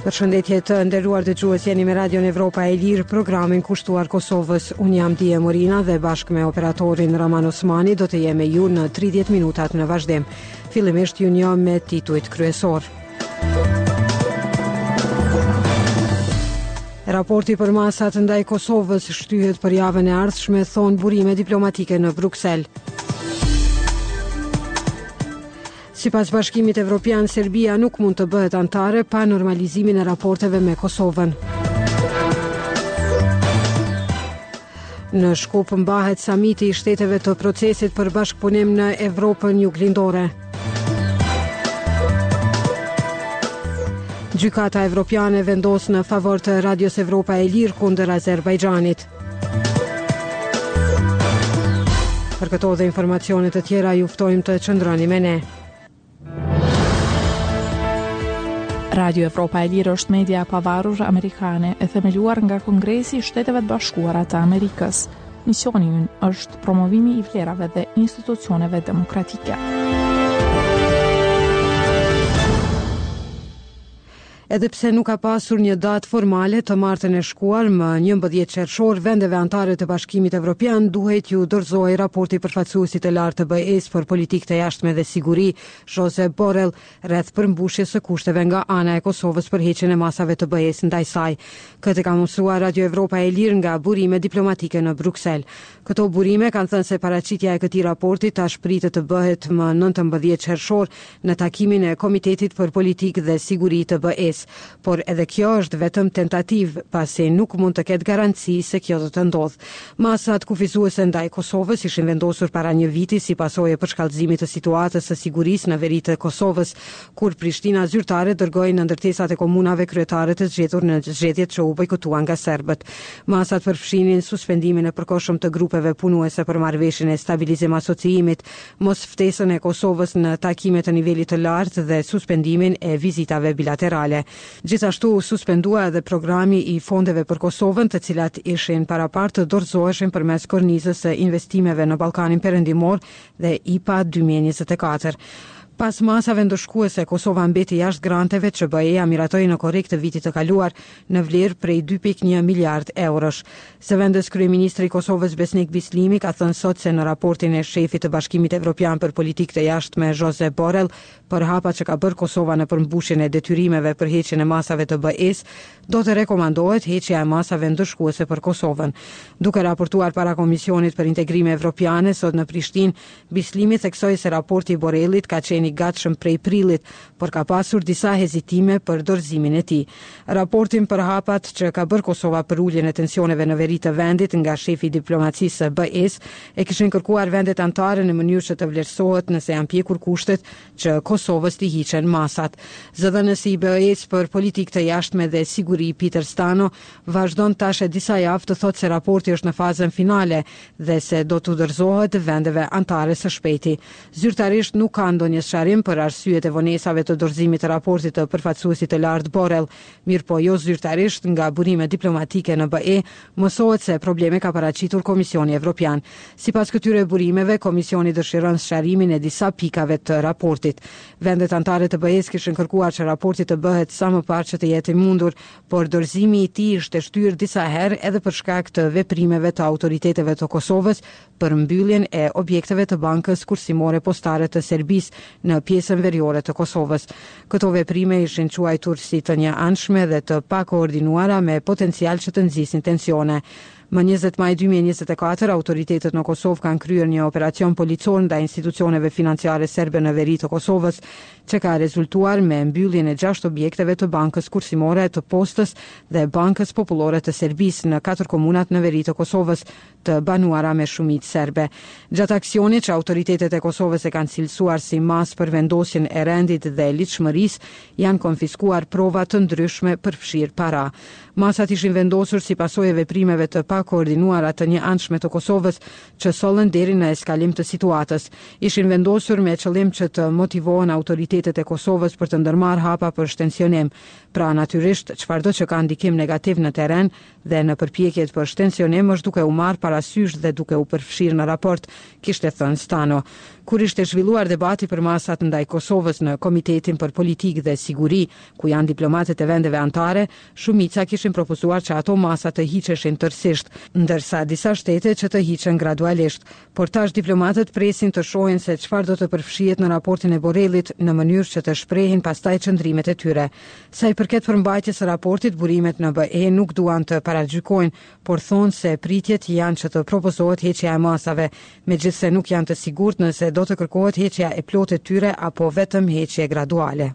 Përshëndetje të nderuar dëgjues, jeni me Radion Evropa e Lirë, programin kushtuar Kosovës. Unë jam Dije Morina dhe bashkë me operatorin Raman Osmani do të jemi ju në 30 minutat në vazhdim. Fillimisht ju njoh me titujt kryesor. Raporti për masat ndaj Kosovës shtyhet për javën e ardhshme, thon burime diplomatike në Bruksel. Sipas Bashkimit Evropian, Serbia nuk mund të bëhet antare pa normalizimin e raporteve me Kosovën. Në Shkup mbahet samiti i shteteve të procesit për bashkëpunim në Evropën Juglindore. Gjykata Evropiane vendos në favor të Radios Evropa e Lirë kundër Azerbajxhanit. Për këto dhe informacionet të tjera ju ftojmë të qëndroni me ne. Radio Evropa e Lirë është media e pavarur amerikane e themeluar nga Kongresi i Shteteve të Bashkuara të Amerikës. Misioni i ynë është promovimi i vlerave dhe institucioneve demokratike. Edhe pse nuk ka pasur një datë formale të martën e shkuar, më 11 qershor, vendeve antare të Bashkimit Evropian duhet ju dorëzojë raporti përfaqësuesit të lartë të BE-s për politikë të jashtme dhe siguri, Josep Borrell, rreth përmbushjes së kushteve nga ana e Kosovës për heqjen e masave të BE-s ndaj saj. Këtë ka mësuar Radio Evropa e Lirë nga burime diplomatike në Bruksel. Këto burime kanë thënë se paraqitja e këtij raporti tash pritet të bëhet më 19 qershor në takimin e Komitetit për Politikë dhe Siguri të BE-s. Por edhe kjo është vetëm tentativ, pasi nuk mund të ketë garanci se kjo do të ndodh. Masat kufizuese ndaj Kosovës ishin vendosur para një viti si pasojë e përshkallëzimit të situatës së sigurisë në veri të Kosovës, kur Prishtina zyrtare dërgoi në ndërtesat e komunave kryetare të zgjedhur në zgjedhjet që u bojkotuan nga serbët. Masat përfshinin suspendimin e përkohshëm të grupeve punuese për marrëveshjen e stabilizim asociimit, mos ftesën e Kosovës në takime të nivelit të lartë dhe suspendimin e vizitave bilaterale. Gjithashtu suspendua edhe programi i fondeve për Kosovën, të cilat ishin parapart të dorëzoheshin përmes kornizës së investimeve në Ballkanin Perëndimor dhe IPA 2024. Pas masave ndëshkuese, Kosova mbeti jashtë granteve që BE-ja miratoi në korrik të vitit të kaluar në vlerë prej 2.1 miliard eurosh. Zëvendës kryeministri i Kosovës Besnik Bislimi ka thënë sot se në raportin e shefit të Bashkimit Evropian për politikë të jashtme Josep Borrell për hapat që ka bërë Kosova në përmbushjen e detyrimeve për heqjen e masave të BE-s, do të rekomandohet heqja e masave ndëshkuese për Kosovën. Duke raportuar para Komisionit për Integrime Evropiane sot në Prishtinë, Bislimi theksoi se raporti i Borrellit ka qenë i gatshëm prej prillit, por ka pasur disa hezitime për dorëzimin e tij. Raportin për hapat që ka bërë Kosova për uljen e tensioneve në veri të vendit nga shefi i diplomacisë së BE-s e kishin kërkuar vendet anëtare në mënyrë që të vlerësohet nëse janë pjekur kushtet që Kosovës t'i hiqen masat. Zëdhënësi i BE-s për politikë të jashtme dhe siguri Peter Stano vazhdon tash e disa javë të thotë se raporti është në fazën finale dhe se do t'u dorëzohet vendeve anëtare së shpejti. Zyrtarisht nuk ka ndonjë sharrim për arsyet e vonesave të dorëzimit të raportit të përfaqësuesit të lartë Borrell, mirëpo jo zyrtarisht nga burime diplomatike në BE mësohet se probleme ka paraqitur Komisioni Evropian. Sipas këtyre burimeve, Komisioni dëshiron sharrimin e disa pikave të raportit. Vendet anëtare të BE-s kishin kërkuar që raporti të bëhet sa më parë që të jetë i mundur, por dorëzimi i tij ishte shtyrë disa herë edhe për shkak të veprimeve të autoriteteve të Kosovës për mbylljen e objekteve të bankës kursimore postare të Serbisë në pjesën veriore të Kosovës. Këto veprime ishin quajtur si të njëanshme dhe të pakoordinuara me potencial që të nxisin tensione. Më 20 maj 2024, autoritetet në Kosovë kanë kryer një operacion policor ndaj institucioneve financiare serbe në veri të Kosovës, që ka rezultuar me mbylljen e 6 objekteve të bankës kursimore të postës dhe bankës popullore të Serbisë në 4 komunat në veri të Kosovës, të banuara me shumicë serbe. Gjatë aksionit që autoritetet e Kosovës e kanë cilësuar si mas për vendosjen e rendit dhe ligjshmërisë, janë konfiskuar prova të ndryshme për fshirë para. Masat ishin vendosur si pasojë e veprimeve të pakoordinuara të njëanshme të Kosovës që sollën deri në eskalim të situatës. Ishin vendosur me qëllim që të motivohen autoritetet e Kosovës për të ndërmarrë hapa për shtensionim. Pra natyrisht, çfarëdo që ka ndikim negativ në terren dhe në përpjekjet për shtensionim është duke u marrë parasysh dhe duke u përfshirë në raport, kishte thënë Stano. Kur ishte zhvilluar debati për masat ndaj Kosovës në Komitetin për Politikë dhe Siguri, ku janë diplomatët e vendeve anëtare, shumica kishin propozuar që ato masa të hiqeshin tërësisht, ndërsa disa shtete që të hiqen gradualisht. Por tash diplomatët presin të shohin se çfarë do të përfshihet në raportin e Borrellit në mënyrë që të shprehin pastaj qëndrimet e tyre. Sa i përket përmbajtjes së raportit, burimet në BE nuk duan të paragjykojnë, por thonë se pritjet janë që të propozohet heqja e masave, megjithse nuk janë të sigurt nëse do të kërkohet heqja e plotë e tyre apo vetëm heqje graduale.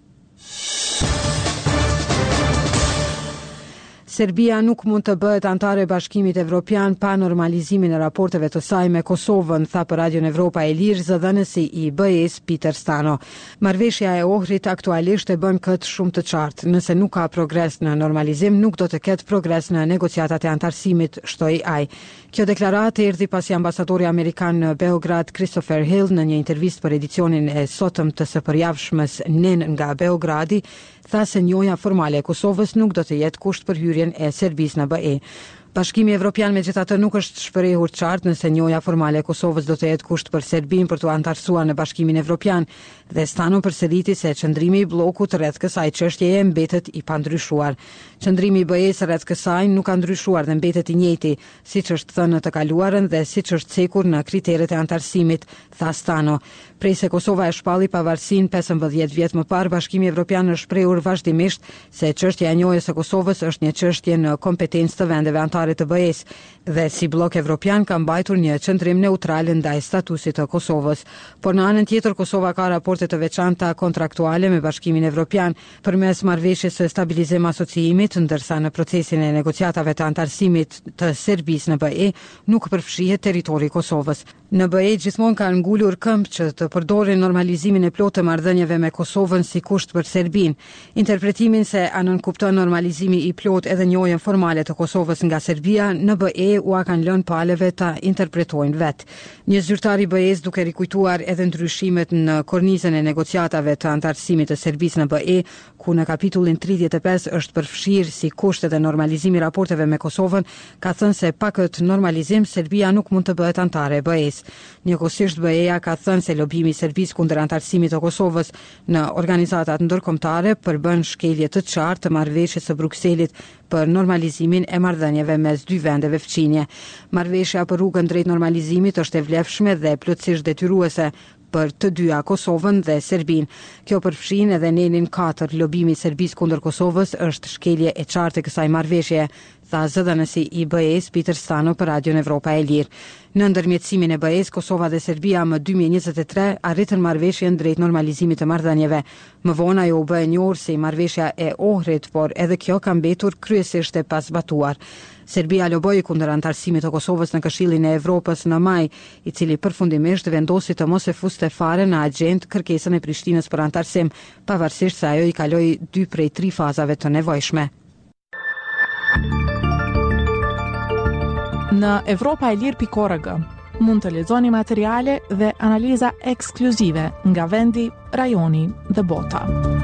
Serbia nuk mund të bëhet anëtare e Bashkimit Evropian pa normalizimin e raporteve të saj me Kosovën, tha për Radion Evropa e Lirë zëdhënësi i BE-s Peter Stano. Marrëveshja e Ohrit aktualisht e bën këtë shumë të qartë. Nëse nuk ka progres në normalizim, nuk do të ketë progres në negociatat e antarësimit, shtoi ai. Kjo deklaratë erdhi pasi ambasadori amerikan në Beograd, Christopher Hill, në një intervistë për edicionin e sotëm të së përjavshmës NEN nga Beogradi, tha se njohja formale e Kosovës nuk do të jetë kusht për hyrjen e Serbisë në BE. Bashkimi Evropian megjithatë nuk është shprehur qartë nëse njohja formale e Kosovës do të jetë kusht për Serbinë për të antarësuar në Bashkimin Evropian, dhe Stano përsëriti se qëndrimi i bllokut rreth kësaj çështjeje mbetet i pandryshuar. Qëndrimi i BE-s rreth kësaj nuk ka ndryshuar dhe mbetet i njëjti, siç është thënë në të kaluarën dhe siç është cekur në kriteret e antarësimit, tha Stano. Prej se Kosova e shpalli pavarësinë 15 vjet më parë, Bashkimi Evropian është shprehur vazhdimisht se çështja e njohjes së Kosovës është një çështje në kompetencë të vendeve anëtare të BE-s dhe si blok evropian ka mbajtur një qëndrim neutral ndaj statusit të Kosovës. Por në anën tjetër Kosova ka raporte të veçanta kontraktuale me Bashkimin Evropian përmes marrëveshjes së stabilizim asociimit, ndërsa në procesin e negociatave të antarësimit të Serbisë në BE nuk përfshihet territori i Kosovës. Në BE gjithmonë kanë ngulur këmbë që të përdorin normalizimin e plotë të marrëdhënieve me Kosovën si kusht për Serbinë. Interpretimin se a nënkupton normalizimi i plot edhe njohjen formale të Kosovës nga Serbia në BE ua kanë lënë paleve ta interpretojnë vet. Një zyrtar i BE-s duke rikujtuar edhe ndryshimet në kornizën e negociatave të antarësimit të Serbisë në BE, ku në kapitullin 35 është përfshirë si kusht edhe normalizimi i raporteve me Kosovën, ka thënë se pa këtë normalizim Serbia nuk mund të bëhet anëtare e BE-s. Njëkohësisht BE-ja ka thënë se lobimi i Serbisë kundër antarësimit të Kosovës në organizatat ndërkombëtare përbën shkelje të qartë të marrëveshjes së Brukselit për normalizimin e marrëdhënieve mes dy vendeve fqinje. Marrëveshja për rrugën drejt normalizimit është e vlefshme dhe plotësisht detyruese për të dyja Kosovën dhe Serbinë. Kjo përfshin edhe nenin 4, lobimi i Serbisë kundër Kosovës është shkelje e qartë e kësaj marrëveshje, tha zëdhënësi i BE-s Peter Stano për Radion Evropa e Lirë. Në ndërmjetësimin e BE-s, Kosova dhe Serbia më 2023 arritën marrëveshjen drejt normalizimit të marrëdhënieve. Më vonë ajo u bë e njohur si marrëveshja e Ohrit, por edhe kjo ka mbetur kryesisht e pazbatuar. Serbia loboi kundër antarësimit të Kosovës në Këshillin e Evropës në maj, i cili përfundimisht vendosi të mos e fuste fare në agjendë kërkesën e Prishtinës për antarësim, pavarësisht se ajo i kaloi 2 prej 3 fazave të nevojshme. Në evropaelir.org mund të lexoni materiale dhe analiza ekskluzive nga vendi, rajoni dhe bota.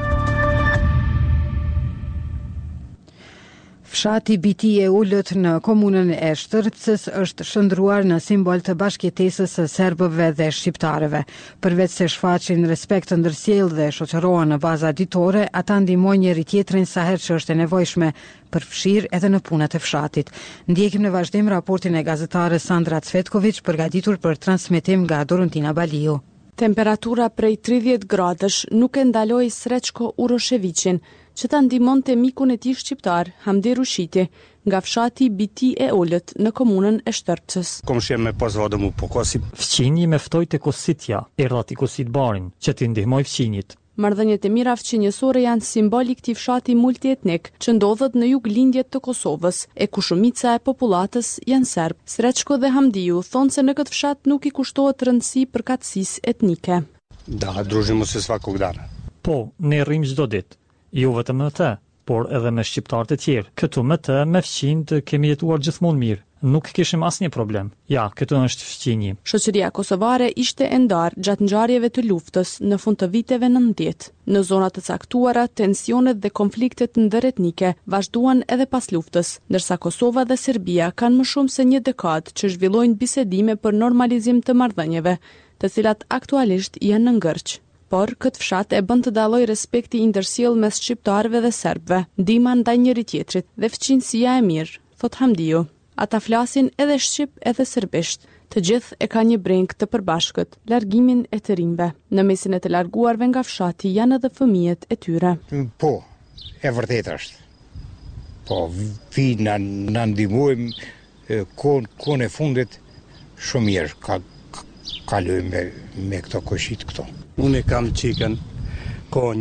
Fshati BT e ullët në komunën e Shtërpcës është shndruar në simbol të bashkëjetesës së serbëve dhe shqiptarëve. Përveç se shfaqin respekt të ndërsjellë dhe shoqërohen në baza ditore, ata ndihmojnë njëri tjetrin sa herë që është e nevojshme, përfshirë edhe në punët e fshatit. Ndjekim në vazhdim raportin e gazetarës Sandra Cvetković përgatitur për transmetim nga Doruntina Baliu. Temperatura prej 30 gradësh nuk e ndaloi Sreçko Uroševićin, që ta ndihmonte mikun e tij shqiptar, Hamdi Rushiti, nga fshati BT e ullët në komunën e Shtërpcës. Komshia me pozvao da mu pokosi. Fqinji me ftoi te Kositja, erdha ti Kosit Barin, që t'i ndihmoj fqinjit. Marrëdhëniet e mira fqinjësore janë simbol i këtij fshati multietnik që ndodhet në juglindjet të Kosovës, e ku shumica e popullatës janë serb. Sreçko dhe Hamdiu thonë se në këtë fshat nuk i kushtohet rëndësi përkatësisë etnike. Da, družimo se svakog dana. Po, ne rrim çdo ditë. Jo vetëm me të, por edhe me shqiptarët e tjerë. Këtu me të, me fqinjt kemi jetuar gjithmonë mirë. Nuk kishim asnjë problem. Ja, këtu është fqinji. Shoqëria kosovare ishte e ndarë gjatë ngjarjeve të luftës në fund të viteve 90. Në zona të caktuara, tensionet dhe konfliktet ndëretnike vazhduan edhe pas luftës, ndërsa Kosova dhe Serbia kanë më shumë se një dekadë që zhvillojnë bisedime për normalizim të marrëdhënieve. të cilat aktualisht janë në ngërç. Por këtë fshat e bën të dalloj respekti i ndërsjellë mes shqiptarëve dhe serbëve, ndihma ndaj njëri tjetrit dhe fëmijësia e mirë, thot Hamdiu. Ata flasin edhe shqip edhe serbisht. Të gjithë e ka një breng të përbashkët, largimin e të rinjve. Në mesin e të larguarve nga fshati janë edhe fëmijët e tyre. Po, e vërtet është. Po, vi në ndihmojmë kohën e fundit shumë mirë, kaloj me këto koshit këto. Unë kam qikën, ko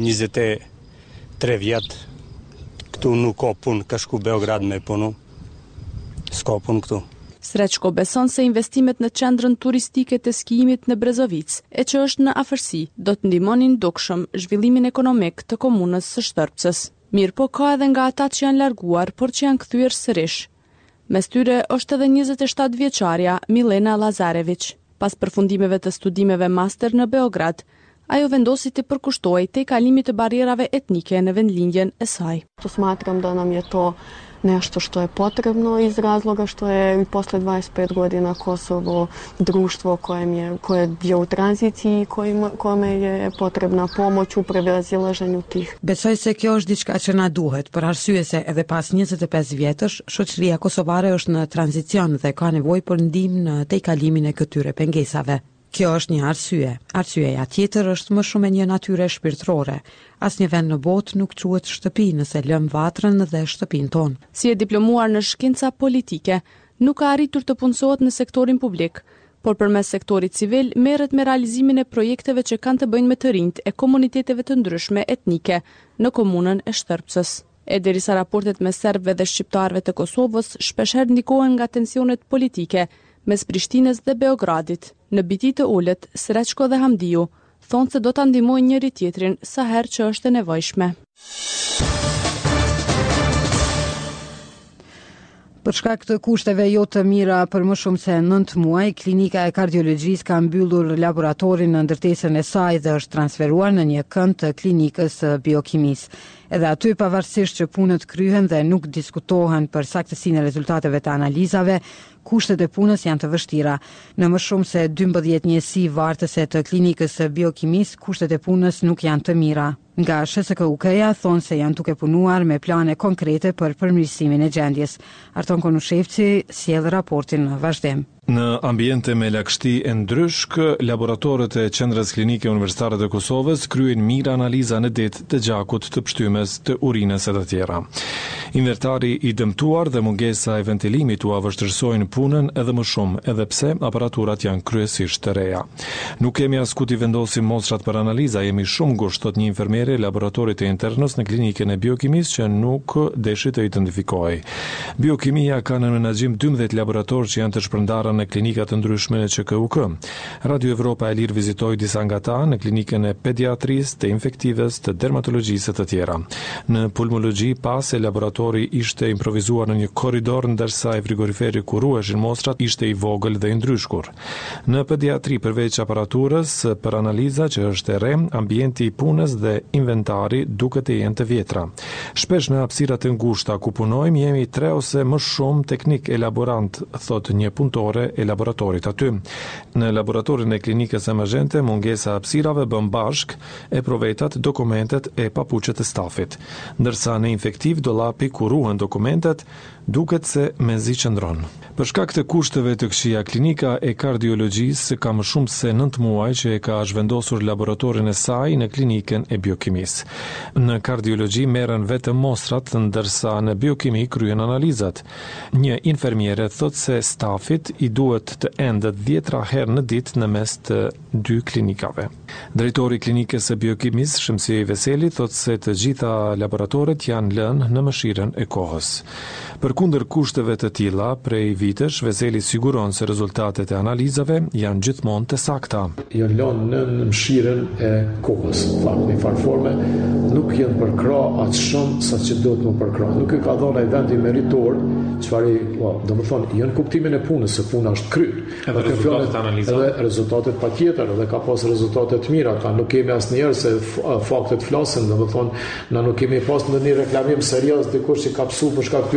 23 vjetë, këtu nuk ka punë, ka shku Beograd me punu, s'ka punë këtu. Sreçko beson se investimet në qendrën turistike të skijimit në Brezovic, e që është në afërsi, do të ndihmonin dukshëm zhvillimin ekonomik të komunës së Shtërpsës. Mirë po ka edhe nga ata që janë larguar, por që janë kthyer sërish. Mes tyre është edhe 27 vjeçarja Milena Lazarević. Pas përfundimeve të studimeve master në Beograd, ajo vendosi të përkushtoj te kalimi të barjerave etnike në vendlindjen e saj. Smatram da nam je to nešto što je potrebno iz razloga što je posle 25 godina Kosovo društvo koje je u tranziciji, kome je potrebna pomoć u prevazilaženju tih. Besoj se kjo është diçka që na duhet, për arsye se edhe pas 25 vjetësh, shoqëria kosovare është në tranzicion dhe ka nevojë për ndihmë në tejkalimin e këtyre pengesave. Kjo është një arsye. Arsyeja tjetër është më shumë e një natyre shpirtërore. Asnjë vend në botë nuk quhet shtëpi nëse lëm vatrën dhe shtëpinë tonë. Si e diplomuar në shkenca politike, nuk ka arritur të punësohet në sektorin publik, por përmes sektorit civil merret me realizimin e projekteve që kanë të bëjnë me të rinjt e komuniteteve të ndryshme etnike në komunën e Shtërpsës. E derisa raportet me serbëve dhe shqiptarëve të Kosovës shpeshherë ndikohen nga tensionet politike mes Prishtinës dhe Beogradit. Në biti të ulët, Sreçko dhe Hamdiu thonë se do ta ndihmojnë njëri tjetrin sa herë që është e nevojshme. Për shkak të kushteve jo të mira për më shumë se 9 muaj, klinika e kardiologjisë ka mbyllur laboratorin në ndërtesën e saj dhe është transferuar në një kënd të klinikës së biokimisë. Edhe aty, pavarësisht që punët kryhen dhe nuk diskutohen për saktësinë e rezultateve të analizave, kushtet e punës janë të vështira. Në më shumë se 12 njësi vartëse të klinikës së biokimisë, kushtet e punës nuk janë të mira. Nga SHSK-UK-ja thonë se janë duke punuar me plane konkrete për përmirësimin e gjendjes. Arton Konushevci sjell raportin në vazhdim. Në ambiente me lagështi e ndryshk, laboratorët e Qendrës Klinike Universitare të Kosovës kryen mirë analiza në det të gjakut, të pshtymes, të urinës e të tjera. Invertari i dëmtuar dhe mungesa e ventilimit u avështërsojnë punën edhe më shumë, edhe pse aparaturat janë kryesisht të reja. Nuk kemi as ku t'i vendosim mostrat për analiza, jemi shumë ngusht, thot një infermiere e laboratorit e internës në klinikën e biokimisë që nuk deshi të identifikojë. Biokimia ka në menaxhim 12 laboratorë që janë të shpërndarë në klinikat të ndryshme në QKUK. Radio Evropa e Lirë vizitoi disa nga ta në klinikën e pediatrisë, të infektives, të dermatologjisë e të tjera. Në pulmologji, pas e laboratori ishte improvizuar në një korridor, ndërsa e frigoriferi ku ruheshin mostrat ishte i vogël dhe i ndryshkur. Në pediatri, përveç aparaturës për analiza që është e re, ambienti i punës dhe inventari duket e jenë të vjetra. Shpesh në hapësira të ngushta ku punojmë jemi 3 ose më shumë teknik elaborant, thot një punëtore e laboratorit aty. Në laboratorin e klinikës emergjente, mungesa hapësirave bën bashk e provetat, dokumentet e papuçet të stafit. Ndërsa në infektiv dollapi ku ruhen dokumentet duket se mezi qëndron. Për shkak të kushteve të këqija, klinika e kardiologjisë ka më shumë se 9 muaj që e ka zhvendosur laboratorin e saj në klinikën e biokimisë. Në kardiologji merren vetëm mostrat, ndërsa në biokimi kryen analizat. Një infermiere thot se stafit i duhet të endet 10 herë në ditë në mes të 2 klinikave. Drejtori i klinikës së biokimisë, Shëmsi Veseli, thot se të gjitha laboratoret janë lënë në mëshirën e kohës. Përkundër kushteve të tilla, prej vitesh, Veseli siguron se rezultatet e analizave janë gjithmonë të sakta. Janë lënë në mëshirën e kohës, në farforme, nuk janë përkra atë shumë sa që do të më përkra. Nuk e ka dhënë ai vendi meritor, çfarë, do të thonë, janë kuptimin e punës, se puna është kryer. Edhe rezultatet e analizave. Edhe rezultatet patjetër, edhe ka pas rezultate të mira, ka nuk kemi asnjëherë se faktet flasin, do të thonë, na nuk kemi pas ndonjë reklamim serioz dikush që ka psu për shkak të këtyre rezultateve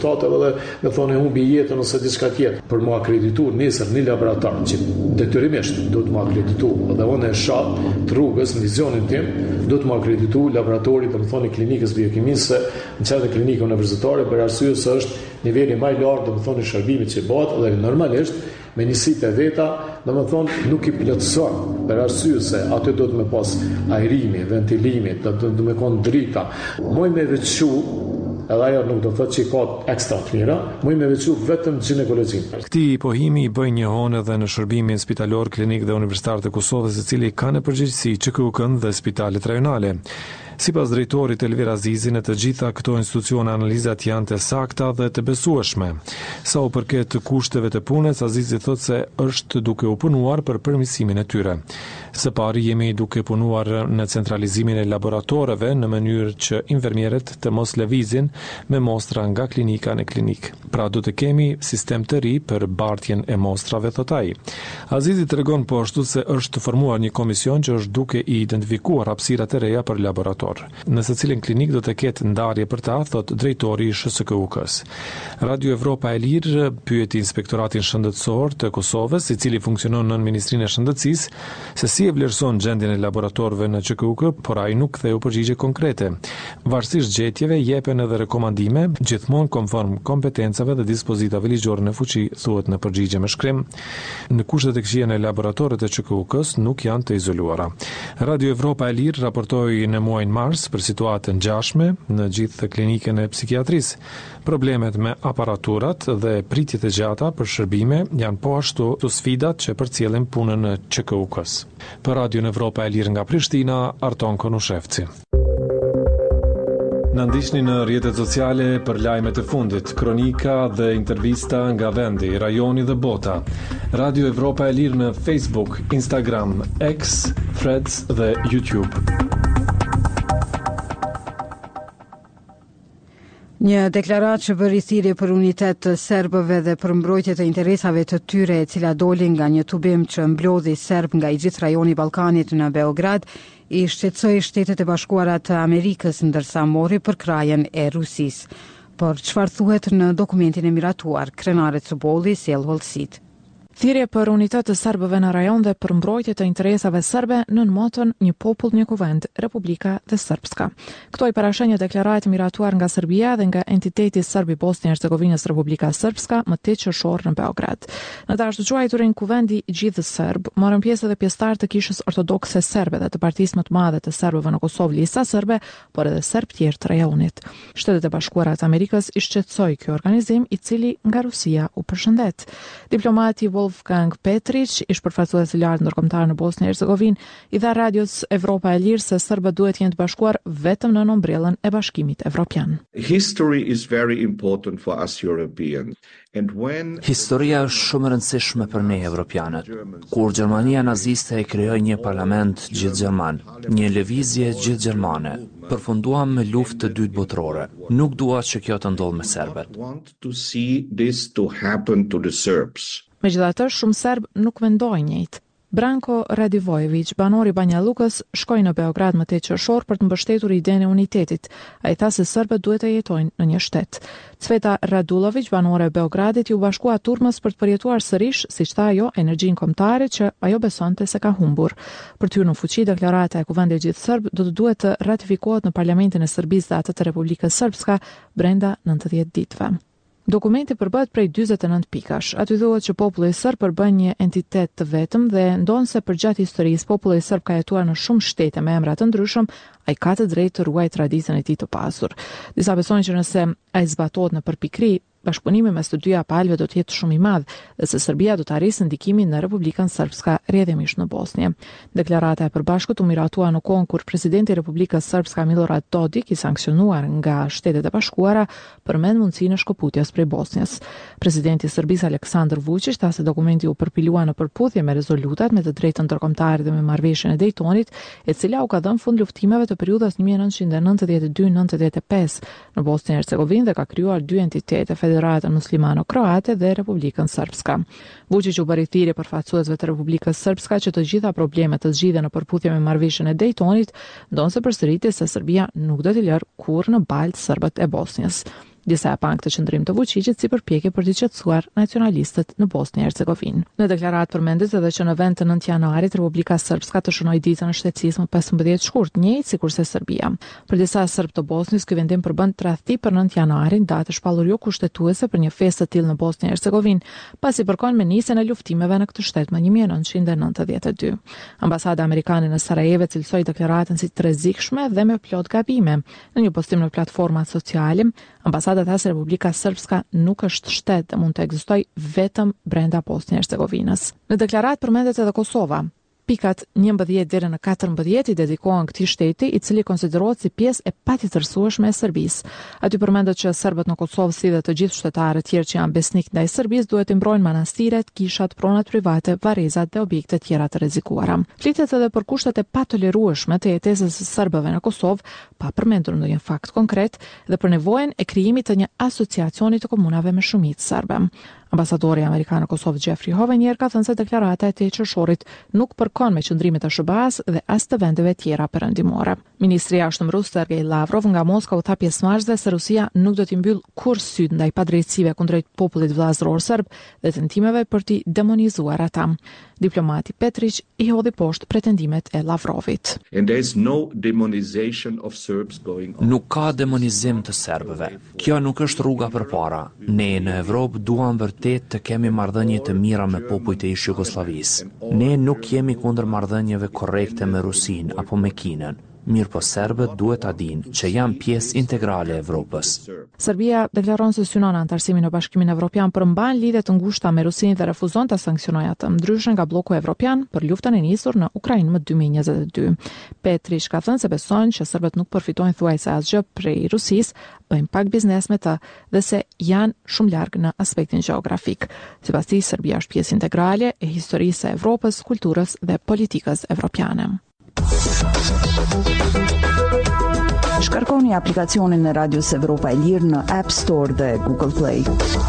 rezultate dhe me thonë e humbi jetën ose diçka tjetër. Për mu akreditu nesër një laborator që detyrimisht do të mu akreditu dhe unë e shoh të rrugës në vizionin tim, do të mu akreditu laboratorit dhe më thonë klinikës biokimisë në çdo klinikë universitare për arsye se është niveli më i lartë, do të thonë shërbimit që bëhet dhe normalisht me njësit e veta, do të thonë nuk i plotëson për arsye se aty do të më pas ajrimi, ventilimi, do të më kon drita. Moj me veçu, edhe ajo nuk do të thotë që ka ekstra të mira, moj me veçu vetëm ginekologjinë. Këti pohimi i bëj një honë edhe në shërbimin spitalor, klinik dhe universitar të Kosovës, i cili ka në përgjegjësi QKUK-n dhe spitalet rajonale. Sipas drejtorit Elvir Azizi, në të gjitha këto institucione analizat janë të sakta dhe të besueshme. Sa u përket kushteve të punës, Azizi thotë se është duke u punuar për përmirësimin e tyre. Së pari jemi duke punuar në centralizimin e laboratoreve në mënyrë që infermierët të mos lëvizin me mostra nga klinika në klinik. Pra do të kemi sistem të ri për bartjen e mostrave, thot ai. Azizi tregon po ashtu se është formuar një komision që është duke i identifikuar hapësirat e reja për laborator. Në secilin klinik do të ketë ndarje për ta, thot drejtori i SHSKUK-s. Radio Evropa e Lirë pyeti Inspektoratin Shëndetësor të Kosovës, i cili funksionon në Ministrinë e Shëndetësisë, se si e vlerëson gjendjen e laboratorëve në QKUK, por ai nuk ktheu përgjigje konkrete. Varësisht gjetjeve jepen edhe rekomandime, gjithmonë konform kompetencave dhe dispozitave ligjore në fuqi, thuhet në përgjigje me shkrim. Në kushtet e këqija në laboratorët e QKUK-s nuk janë të izoluara. Radio Evropa e Lirë raportoi në muajin mars për situatën ngjashme në gjithë klinikën e psikiatrisë. Problemet me aparaturat dhe pritjet e gjata për shërbime janë po ashtu të sfidat që përcjellin punën në QKUK-s. Për Radio Evropa e Lirë nga Prishtina, Arton Konushevci. Në ndiqni në rrjetet sociale për lajmet e fundit, kronika dhe intervista nga vendi, rajoni dhe bota. Radio Evropa e Lirë në Facebook, Instagram, X, Threads dhe YouTube. Një deklaratë që bëri thirrje për unitet të serbëve dhe për mbrojtje të interesave të tyre, e cila doli nga një tubim që mblodhi serb nga i gjithë rajoni i Ballkanit në Beograd, i shqetësoi Shtetet e Bashkuara të Amerikës ndërsa mori për krajen e Rusisë. Por çfarë thuhet në dokumentin e miratuar? Krenare Cubolli sjell hollësitë. Thirrje për unitet të serbëve në rajon dhe për mbrojtje të interesave serbe nën motën një popull, një kuvend, Republika dhe Srpska. Këto i parashen një deklaratë miratuar nga Serbia dhe nga entiteti serb i Bosnjë e Hercegovinës Republika Srpska më 8 qershor në Beograd. Në të ashtu quajturin kuvendi i gjithë serb, morën pjesë edhe pjesëtarë të kishës ortodokse serbe dhe të partisë më të madhe të serbëve në Kosovë, Lista Serbe, por edhe serb tjerë të rajonit. Shtetet e Bashkuara të Amerikës i shqetësoi ky organizim, i cili nga Rusia u përshëndet. Diplomati Wolfgang Petrić, ish përfaqësues i lartë ndërkombëtar në Bosnjë e Hercegovinë, i dha radios Evropa e Lirë se serbët duhet jenë të bashkuar vetëm në ombrellën e Bashkimit Evropian. History is very important for us Europeans. Historia është shumë e rëndësishme për ne evropianët. Kur Gjermania naziste e krijoi një parlament gjithë gjerman, një lëvizje gjithë gjermane, përfunduam me luftë të dytë botërore. Nuk dua që kjo të ndodhë me serbët. Megjithatë, shumë serb nuk mendojnë njëjtë. Branko Radivojević, banor i Banja Lukës, shkoi në Beograd më 8 qershor për të mbështetur idenë e unitetit. Ai tha se serbët duhet të jetojnë në një shtet. Cveta Radulović, banore e Beogradit, u bashkua turmës për të përjetuar sërish, siç tha ajo, energjinë kombëtare që ajo besonte se ka humbur. Për të hyrë në fuqi, deklarata e Kuvendit gjithë serb do të duhet të ratifikohet në Parlamentin e Serbisë dhe atë të Republikës Srpska brenda 90 ditëve. Dokumenti përbëhet prej 49 pikash. Aty thuhet që populli serb përbën një entitet të vetëm dhe ndonse përgjatë historisë populli serb ka jetuar në shumë shtete me emra të ndryshëm, ai ka të drejtë të ruajë traditën e tij të pasur. Disa besojnë që nëse ai zbatohet në përpikri, bashkëpunimi mes të dyja palëve do të jetë shumë i madh dhe se Serbia do të arrisë ndikimin në Republikën Srpska rrjedhimisht në Bosnjë. Deklarata e përbashkët u miratua në kohën kur presidenti i Republikës Srpska Milorad Dodik, i sankcionuar nga Shtetet e Bashkuara, përmend mundësinë e shkëputjes prej Bosnjës. Presidenti i Serbisë Aleksandar Vučić tha se dokumenti u përpilua në përputhje me rezolutat me të drejtën ndërkombëtare dhe me marrëveshjen e Daytonit, e cila u ka dhënë fund luftimeve të periudhës 1992-95 në Bosnjë e Hercegovinë dhe ka krijuar dy entitete, Federatën Muslimano-Kroate dhe Republikën Srpska. Vučić u bëri thirrje përfaqësuesve të Republikës Srpska që të gjitha problemet të zgjidhen në përputhje me marrëveshjen e Daytonit, ndonse përsëritej se Serbia nuk do t'i lërë kurrë në baltë serbët e Bosnjës. disa e pan këtë qëndrim të fuqishit si përpjekje për të qetësuar nacionalistët në Bosnjë e Hercegovinë. Në deklaratë përmendet edhe që në vend të 9 janarit Republika Srpska të shënoi ditën e shtetësisë më 15 shkurt, njëjtë sikurse Serbia. Për disa serb të Bosnjës, ky vendim përbën tradhti për 9 janarin, datë shpallur jo kushtetuese për një festë të tillë në Bosnjë e Hercegovinë, pasi përkon me nisjen e luftimeve në këtë shtet më 1992. Ambasada amerikane në Sarajevo cilësoi deklaratën si të rrezikshme dhe me plot gabime. Në një postim në platformat sociale, ambasada tha se Republika Srpska nuk është shtet dhe mund të ekzistojë vetëm brenda Bosnjë e Hercegovinës. Në deklaratë përmendet edhe Kosova. Pikat 11 deri në 14 i dedikohen këtij shteti, i cili konsiderohet si pjesë e patjetërsueshme e Serbisë. Aty përmendet që serbët në Kosovë si dhe të gjithë shtetarët tjerë që janë besnik ndaj Serbisë duhet të mbrojnë manastiret, kishat, pronat private, varrezat dhe objekte tjera të rrezikuara. Flitet edhe për kushtet e patolerueshme të jetesës së serbëve në Kosovë, pa përmendur ndonjë fakt konkret, dhe për nevojën e krijimit të një asociacioni të komunave me shumicë serbe. Ambasadori amerikan në Kosovë Jeffrey Hovenier ka thënë se deklarata e 8 qershorit nuk përkon me qëndrimet e SBA-s dhe as të vendeve tjera perëndimore. Ministri i Jashtëm rus Sergej Lavrov nga Moska u tha pjesëmarrësve se Rusia nuk do t'i mbyll kurrë syt ndaj padrejtësive kundrejt popullit vëllazëror serb dhe tentimeve për t'i demonizuar ata. Diplomati Petrić i hodhi poshtë pretendimet e Lavrovit. Nuk ka demonizim të serbëve. Kjo nuk është rruga përpara. Ne në Evropë duam vërtet të kemi marrëdhënie të mira me popujt e ish Jugosllavisë. Ne nuk jemi kundër marrëdhënieve korrekte me Rusinë apo me Kinën. Mirë po serbët duhet ta dinë që janë pjesë integrale e Evropës. Serbia deklaron se synon antarësimin në Bashkimin Evropian, përmban lidhje të ngushta me Rusinë dhe refuzon ta sanksionojë atë, ndryshe nga bloku evropian për luftën e nisur në Ukrainë më 2022. Petrić ka thënë se besojnë që serbët nuk përfitojnë thuajse asgjë prej Rusisë, bëjnë pak biznes me të dhe se janë shumë larg në aspektin gjeografik. Sipas tij, Serbia është pjesë integrale e historisë së Evropës, kulturës dhe politikës evropiane. Shkarkoni aplikacionin e Radios Evropa e Lirë në App Store dhe Google Play.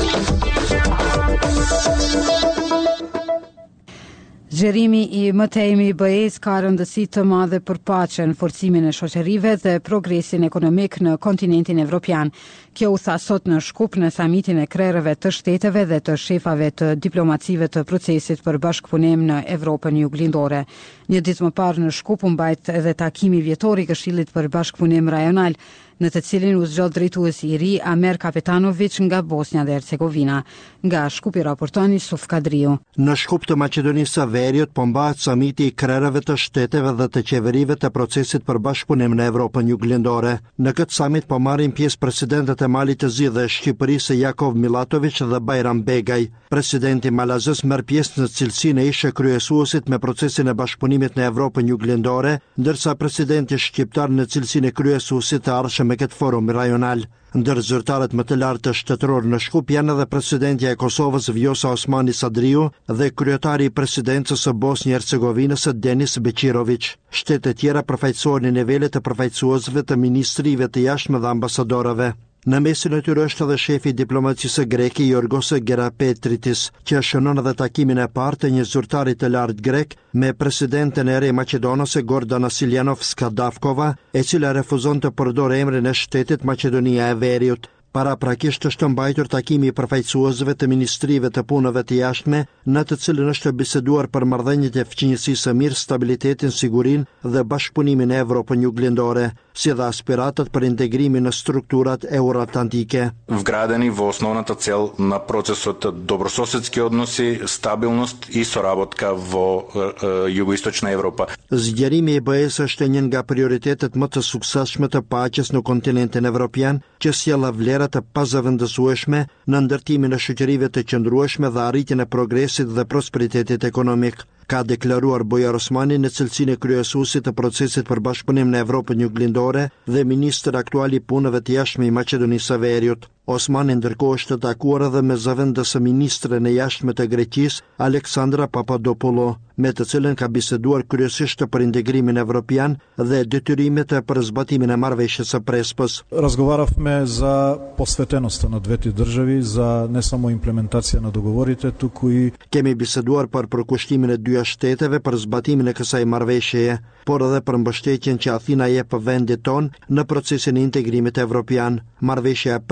Gjerimi i mëtejmi i BE-s ka rëndësi të madhe për paqen, forcimin e shoqërive dhe progresin ekonomik në kontinentin evropian. Kjo u tha sot në Shkup në samitin e krerëve të shteteve dhe të shefave të diplomacive të procesit për bashkëpunim në Evropën juglindore. Një ditë më parë në Shkup u mbajt edhe takimi vjetor i Këshillit për bashkëpunim rajonal, në të cilin u zgjodh drejtuesi i ri Amer Kapetanović nga Bosnja dhe Hercegovina. Nga Shkupi raporton Yusuf Kadriu. Në Shkup të Maqedonisë së Veriut po mbahet samiti i krerëve të shteteve dhe të qeverive të procesit për bashkëpunim në Evropën juglindore. Në këtë samit po marrin pjesë presidentët e Malit të Zi dhe Shqipërisë Jakov Milatović dhe Bajram Begaj. Presidenti malazes merr pjesë në cilësinë e ish kryesuesit me procesin e bashkëpunimit në Evropën juglindore, ndërsa presidenti shqiptar në cilësinë e kryesuesit të ardhshëm me këtë forum rajonal. Ndër zyrtarët më të lartë të shtetëror në Shkup janë edhe presidentja e Kosovës Vjosa Osmani Sadriu dhe kryetari i presidencës së Bosnjë Hercegovinës Denis Beqirović. Shtetet tjera përfaqësohen në nivele të përfaqësuesve të ministrive të jashtme dhe ambasadorëve. Në mesin e tyre është edhe shefi i diplomacisë greke Yorgos Gerapetritis, që shënon edhe takimin e parë të një zyrtari të lartë grek me presidenten e re maqedonase Gordana Siljanovska-Davkova, e cila refuzon të përdorë emrin e shtetit Maqedonia e Veriut. Paraprakisht është mbajtur takimi i përfaqësuesve të ministrive të punëve të jashtme, në të cilën është biseduar për marrëdhëniet e fqinjësisë së mirë, stabilitetin, sigurinë dhe bashkëpunimin e Evropën juglindore, si dhe aspiratat për integrimin në strukturat euroatlantike. Вградени во основната цел на процесот добрососедски односи, стабилност и соработка во Jugoistočna Evropa. Zgjerimi i BE-s është një nga prioritetet më të suksesshme të paqes në kontinentin evropian, që sjell vlera të pazëvendësueshme në ndërtimin e shoqërive të qëndrueshme dhe arritjen e progresit dhe prosperitetit ekonomik. Ka deklaruar Bojar Osmani në cilësinë e kryesuesit të procesit për bashkëpunim në Evropën juglindore dhe ministër aktual i punëve të jashtme i Maqedonisë së Veriut. Osmani ndërkohë është të takuar edhe me zëvendësë ministren e jashtme të Greqisë, Aleksandra Papadopoulou, me të cilën ka biseduar kryesisht për integrimin evropian dhe detyrimet për zbatimin e marrëveshjes së Prespës. Razgovarafme za posvetenost na двете държави, за не само имплементация на договорите, туку и Kemi biseduar për përkushtimin e dyja shteteve për zbatimin e kësaj marrëveshjeje, por edhe për mbështetjen që Athina jep vendit ton në procesin e integrimit evropian. Marrëveshja e Prespës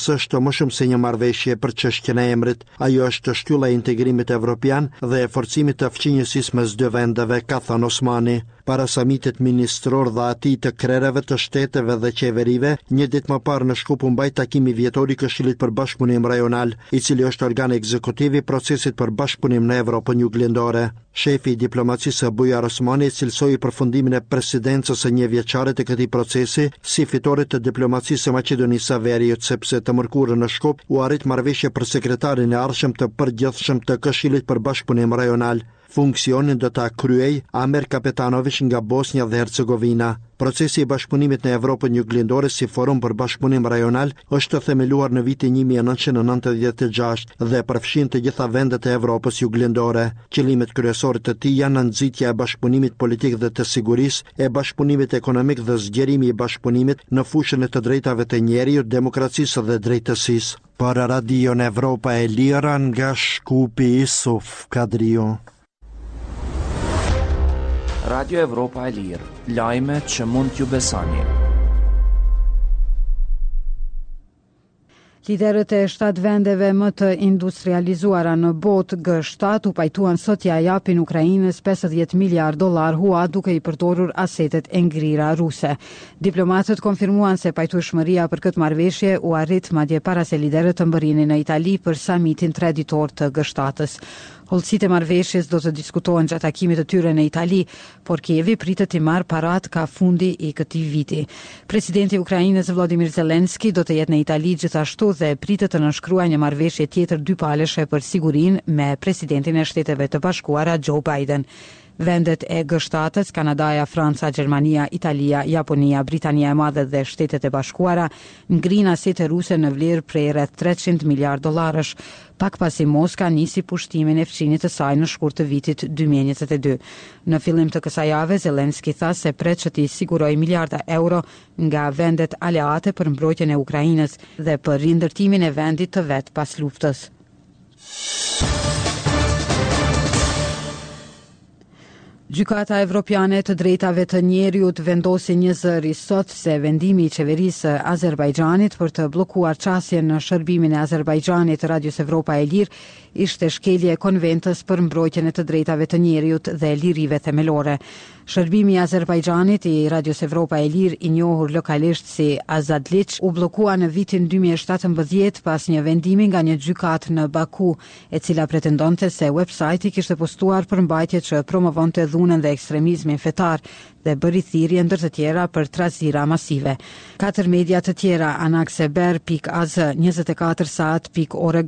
Kosovës është më shumë se një marrëveshje për çështjen e emrit. Ajo është shtylla e integrimit evropian dhe e forcimit të fqinjësisë mes dy vendeve, ka thënë Osmani. Para samitit ministror dhe atij të krerave të shteteve dhe qeverive, një ditë më parë në Shkup u mbajt takimi vjetor i Këshillit për Bashkëpunim Rajonal, i cili është organ ekzekutiv i procesit për bashkëpunim në Evropën Juglindore. Shefi i diplomacisë Bujar Osmani cilsoi përfundimin e presidencës së një vjeçare të këtij procesi si fitore të diplomacisë së Maqedonisë së Veriut, sepse të mërkurën në Shkup u arrit marrëveshje për sekretarin e ardhshëm të përgjithshëm të Këshillit për Bashkëpunim Rajonal. Funksionin do ta kryej Amer Kapetanović nga Bosnia dhe Hercegovina. Procesi i bashkëpunimit në Evropën Juglindore si forum për bashkëpunim rajonal është themeluar në vitin 1996 dhe përfshin të gjitha vendet e Evropës Juglindore. Qëllimet kryesore të tij janë nxitja e bashkëpunimit politik dhe të sigurisë, e bashkëpunimit ekonomik dhe zgjerimi i bashkëpunimit në fushën e të drejtave të njerëzit, demokracisë dhe drejtësisë. Për Radion Evropa e Lira nga Shkupi, Isuf Kadriu. Radio Evropa e Lirë, lajme që mund t'ju besoni. Liderët e 7 vendeve më të industrializuara në botë G7 u pajtuan sot ja japin Ukrainës $50 miliard hua duke i përdorur asetet e ngrira ruse. Diplomatët konfirmuan se pajtueshmëria për këtë marrëveshje u arrit madje para se liderët të mbërrinin në Itali për samitin 3 ditor të G7-s. Hollësitë e marrëveshjes do të diskutohen gjatë takimit të tyre në Itali, por Kievi pritet të marrë parat ka fundi i këtij viti. Presidenti i Ukrainës Volodymyr Zelensky do të jetë në Itali gjithashtu dhe pritet të nënshkruajë një marrëveshje tjetër dypaleshe për sigurinë me presidentin e Shteteve të Bashkuara Joe Biden. Vendet e G7-s, Kanadaja, Franca, Gjermania, Italia, Japonia, Britania e Madhe dhe Shtetet e Bashkuara ngrin asete ruse në vlerë prej rreth $300 miliard, pak pasi Moska nisi pushtimin e fqinit të saj në shkurt të vitit 2022. Në fillim të kësaj jave, Zelensky tha se pret që t'i sigurojë miliarda euro nga vendet aleate për mbrojtjen e Ukrainës dhe për rindërtimin e vendit të vet pas luftës. Gjykata Evropiane të Drejtave të Njerëzit vendosi një zëri sot se vendimi i qeverisë së Azerbajxhanit për të bllokuar çastjen në shërbimin e Azerbajxhanit të Radios Evropa e Lirë ishte shkelje e konventës për mbrojtjen e të drejtave të njerëzit dhe lirive themelore. Shërbimi i Azerbajxhanit i Radios Evropa e Lirë, i njohur lokalisht si Azadliq, u bllokua në vitin 2017 pas një vendimi nga një gjykatë në Baku, e cila pretendonte se websajti kishte postuar përmbajtje që promovonte dhunën dhe ekstremizmin fetar dhe bëri thirrje ndër të tjera për trazira masive. 4 media të tjera, anakseber.az, 24saat.org,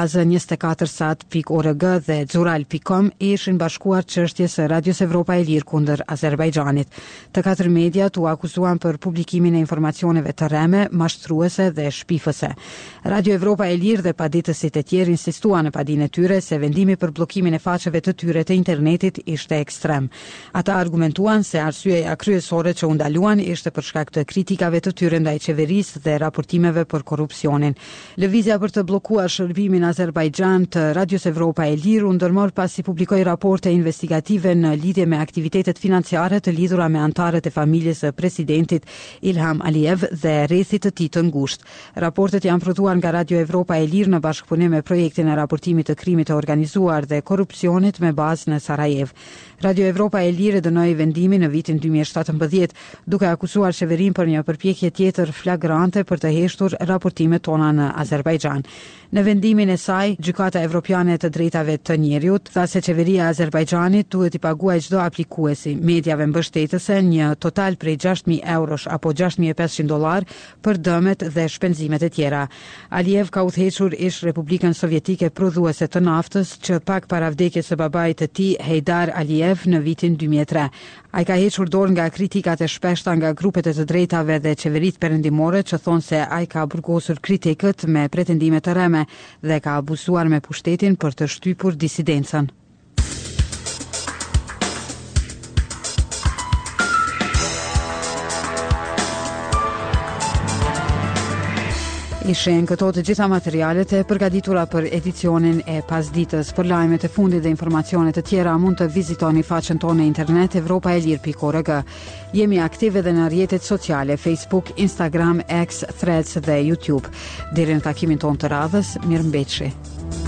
az24saat.org dhe xural.com ishin bashkuar çështjes së Radios Evropa e Lirë kundër Azerbajxhanit. Të 4 mediat u akuzuan për publikimin e informacioneve të rreme, mashtruese dhe shpifëse. Radio Evropa e Lirë dhe paditësit e tjerë insistuan në padinë e tyre se vendimi për bllokimin e faqeve të tyre të internetit ishte ekstrem. Ata argumentuan se arsyeja kryesore që u ndaluan ishte për shkak të kritikave të tyre ndaj qeverisë dhe raportimeve për korrupsionin. Lëvizja për të bllokuar shërbimin Azerbajxhan të Radios Evropa e Lirë u ndërmor pasi publikoi raporte investigative në lidhje me aktivitetet financiare të lidhura me anëtarët e familjes së presidentit Ilham Aliyev dhe rrethit të tij të ngushtë. Raportet janë prodhuar nga Radio Evropa e Lirë në bashkëpunim me projektin e raportimit të krimit të organizuar dhe korrupsionit me bazë në Sarajevo. Radio Evropa e Lirë dënoi vendimin në vitin 2017, duke akuzuar qeverinë për një përpjekje tjetër flagrante për të heshtur raportimet tona në Azerbajxhan. Në vendimin e saj, Gjykata Evropiane të Drejtave të Njerëzit tha se qeveria e Azerbajxhanit duhet i paguajë çdo aplikuesi, mediave mbështetëse, një total prej €6.000 apo $6.500 për dëmet dhe shpenzimet e tjera. Aliyev ka udhëhequr ish Republikën Sovjetike prodhuese të naftës që pak para vdekjes së babait të tij, Heydar Aliyev, në vitin 2003. Ai ka hequr dorë nga kritikat e shpeshta nga grupet e të drejtave dhe qeveritë perëndimore që thonë se ai ka burgosur kritikët me pretendime të rreme dhe ka abuzuar me pushtetin për të shtypur disidencën. Ishen këto të gjitha materialet e përgatitura për edicionin e pasditës. Për lajmet e fundit dhe informacionet të tjera mund të vizitoni faqen tonë në internet evropaelir.org. Jemi aktive edhe në rrjetet sociale Facebook, Instagram, X, Threads dhe YouTube. Deri në takimin tonë të radhës, mirëmbëjtje.